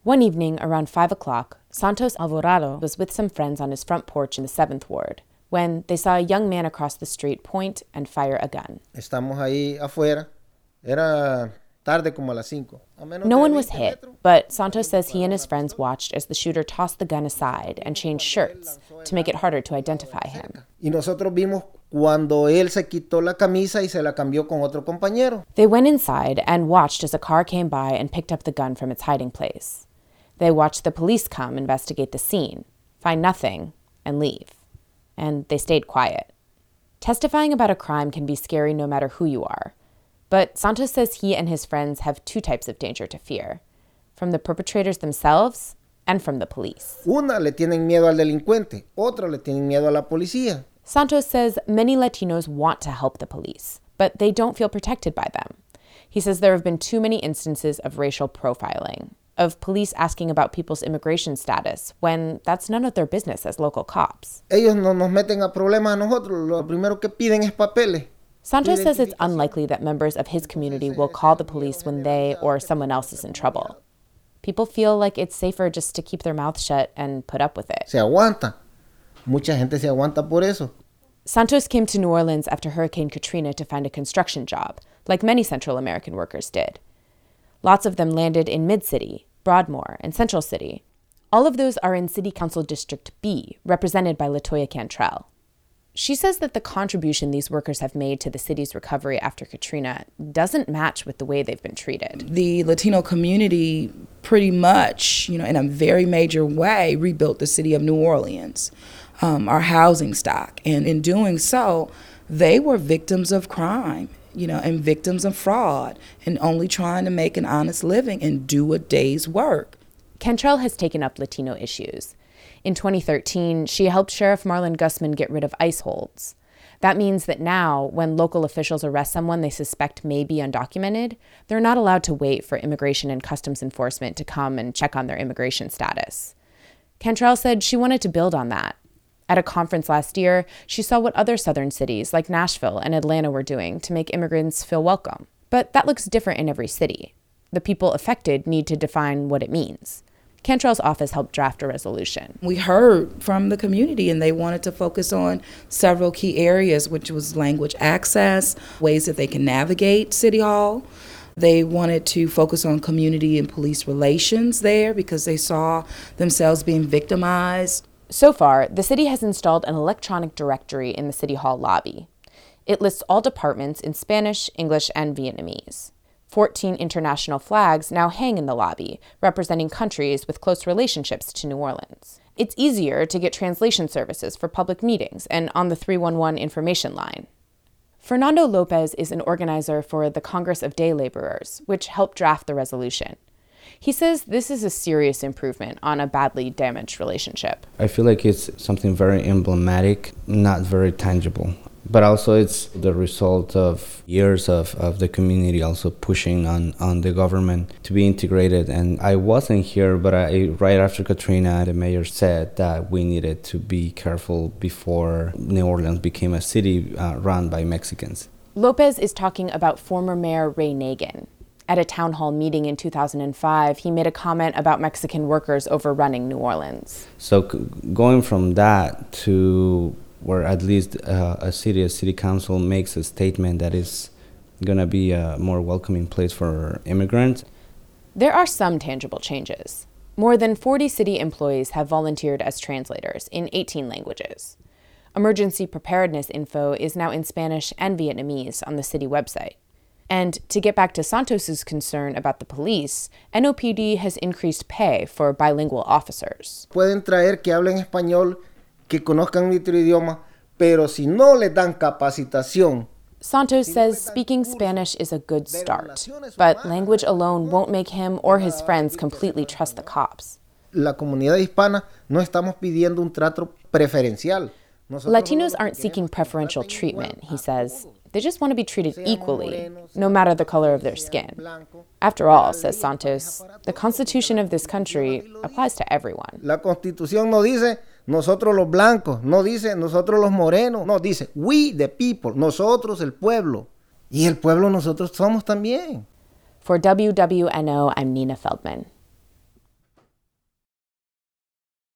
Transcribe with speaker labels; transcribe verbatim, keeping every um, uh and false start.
Speaker 1: One evening, around five o'clock, Santos Alvarado was with some friends on his front porch in the seventh Ward when they saw a young man across the street point and fire a gun.
Speaker 2: Estamos ahí afuera. Era tarde como a las cinco.
Speaker 1: No one was hit, but Santos says he and his friends watched as the shooter tossed the gun aside and changed shirts to make it harder to identify him.
Speaker 2: Y nosotros vimos cuando él se quitó la camisa y se la cambió con otro compañero.
Speaker 1: They went inside and watched as a car came by and picked up the gun from its hiding place. They watched the police come investigate the scene, find nothing, and leave. And they stayed quiet. Testifying about a crime can be scary no matter who you are. But Santos says he and his friends have two types of danger to fear, from the perpetrators themselves and from the police.
Speaker 2: Una le tienen miedo al delincuente, otra le tienen miedo a la policía.
Speaker 1: Santos says many Latinos want to help the police, but they don't feel protected by them. He says there have been too many instances of racial profiling, of police asking about people's immigration status when that's none of their business as local cops.
Speaker 2: Ellos no nos meten a problemas a nosotros, lo primero que piden es papeles.
Speaker 1: Santos says it's unlikely that members of his community will call the police when they or someone else is in trouble. People feel like it's safer just to keep their mouths shut and put up with it.
Speaker 2: Se aguanta. Mucha gente se aguanta por eso.
Speaker 1: Santos came to New Orleans after Hurricane Katrina to find a construction job, like many Central American workers did. Lots of them landed in Mid-City, Broadmoor, and Central City. All of those are in City Council District B, represented by Latoya Cantrell. She says that the contribution these workers have made to the city's recovery after Katrina doesn't match with the way they've been treated.
Speaker 3: The Latino community pretty much, you know, in a very major way, rebuilt the city of New Orleans, um, our housing stock. And in doing so, they were victims of crime, you know, and victims of fraud, and only trying to make an honest living and do a day's work.
Speaker 1: Cantrell has taken up Latino issues. In twenty thirteen, she helped Sheriff Marlon Gusman get rid of ICE holds. That means that now, when local officials arrest someone they suspect may be undocumented, they're not allowed to wait for Immigration and Customs Enforcement to come and check on their immigration status. Cantrell said she wanted to build on that. At a conference last year, she saw what other southern cities like Nashville and Atlanta were doing to make immigrants feel welcome. But that looks different in every city. The people affected need to define what it means. Cantrell's office helped draft a resolution.
Speaker 3: We heard from the community, and they wanted to focus on several key areas, which was language access, ways that they can navigate City Hall. They wanted to focus on community and police relations there because they saw themselves being victimized.
Speaker 1: So far, the city has installed an electronic directory in the City Hall lobby. It lists all departments in Spanish, English, and Vietnamese. Fourteen international flags now hang in the lobby, representing countries with close relationships to New Orleans. It's easier to get translation services for public meetings and on the three one one information line. Fernando Lopez is an organizer for the Congress of Day Laborers, which helped draft the resolution. He says this is a serious improvement on a badly damaged relationship.
Speaker 4: I feel like it's something very emblematic, not very tangible. But also it's the result of years of, of the community also pushing on, on the government to be integrated. And I wasn't here, but I, right after Katrina, the mayor said that we needed to be careful before New Orleans became a city uh, run by Mexicans.
Speaker 1: Lopez is talking about former Mayor Ray Nagin. At a town hall meeting in two thousand five, he made a comment about Mexican workers overrunning New Orleans.
Speaker 4: So c- going from that to where at least uh, a city, a city council makes a statement that is going to be a more welcoming place for immigrants.
Speaker 1: There are some tangible changes. More than forty city employees have volunteered as translators in eighteen languages. Emergency preparedness info is now in Spanish and Vietnamese on the city website. And to get back to Santos's concern about the police, N O P D has increased pay for bilingual officers.
Speaker 2: Pueden traer que hablen español, que conozcan nuestro idioma, pero si no les dan capacitación.
Speaker 1: Santos says speaking Spanish is a good start, but language alone won't make him or his friends completely trust the cops.
Speaker 2: La comunidad hispana no estamos pidiendo un trato preferencial.
Speaker 1: Latinos aren't seeking preferential treatment, he says. They just want to be treated equally, no matter the color of their skin. After all, says Santos, the Constitution of this country applies to everyone.
Speaker 2: La Constitución no dice nosotros los blancos, no dice nosotros los morenos, no, dice we the people, nosotros el pueblo. Y el pueblo nosotros somos también.
Speaker 1: For W W N O, I'm Nina Feldman.